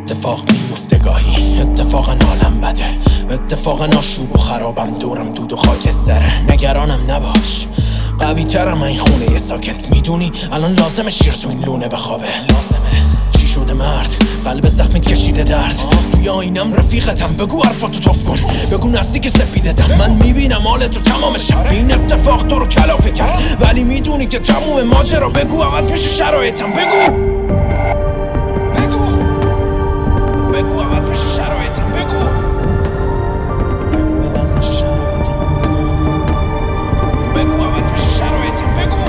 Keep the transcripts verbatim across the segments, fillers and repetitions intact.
اتفاق میفته گاهی، اتفاقا حالم بده، اتفاقا آشوب و خرابم، دورم دود و خاکستره. نگرانم نباش، قوی ترم این خونه یه ساکت. میدونی الان لازمه شیر تو این لونه بخوابه. لازمه چی شده مرد؟ قلب زخمت کشیده درد. توی آینم رفیقتم، بگو حرفاتو توف کن، بگو نزدیک سپیدتم. من میبینم حال تو تمام شب، این اتفاق تو رو کلافه کرد، ولی میدونی که تموم ماجرا. بگو عوض میشه شرایطم، بگو بگو بگو عوض میشه شرایطم، بگو بگو عوض میشه شرایطم، بگو عوض میشه شرایطم، بگو.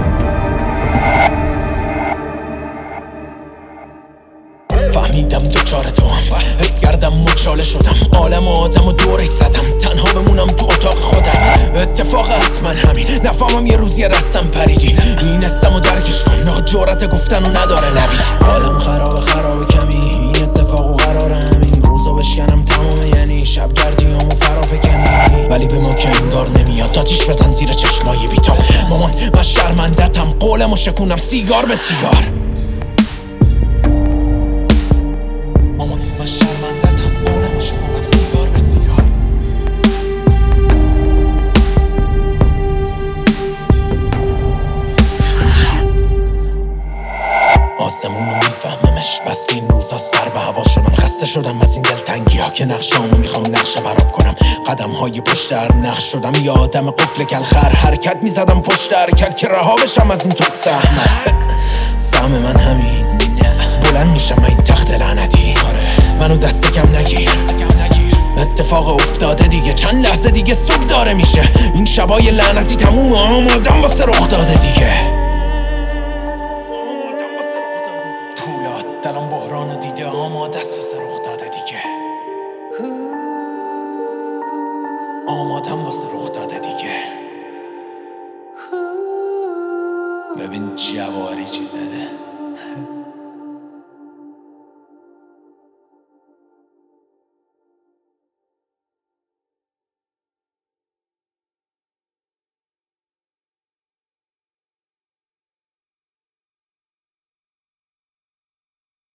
فهمیدم دوچار تو هم، حس کردم مچاله شدم، عالم و آدم و دورش زدم، تنها بمونم تو اتاق خودم. اتفاق حتما همین، نفهمم یه روز یه دستم پریدی، این استم و درکش کن، نخ جورت گفتن و نداره نوید. عالم خراب خراب کمی، این اتفاق و قراره همین روزا بشکنم تمامه، یعنی شب گردیامو فرا فکنی، ولی به ما که انگار نمیاد. آتیش بزن زیر چشمای بیتاب مامان، من شرمندتم، قولمو شکونم سیگار به سیگار. مامان من شرمندتم، قولمو شکونم سیگار به سیگار. آسمونو میفهممش، بس که این روزا سر به هوا شدم. خسته شدم از این دلتنگی ها که نقشامو میخوام نقشه براب کنم. قدم های پشت هر نقش شدم یه آدم قفل کلخر، حرکت میزدم پشت حرکت که رها بشم از این توق سهم. سهم من همین، بلند میشم این تخت لعنتی، منو دست کم نگیر. اتفاق افتاده دیگه، چند لحظه دیگه صبح داره میشه، این شبای لعنتی تموم، آمادم واسه رخ داده دیگه. پولاد دلم بحرانو دیده، آماده است واسه رخ داده دیگه، آمادم واسه رخ داده دیگه. ببین جواری چی زده.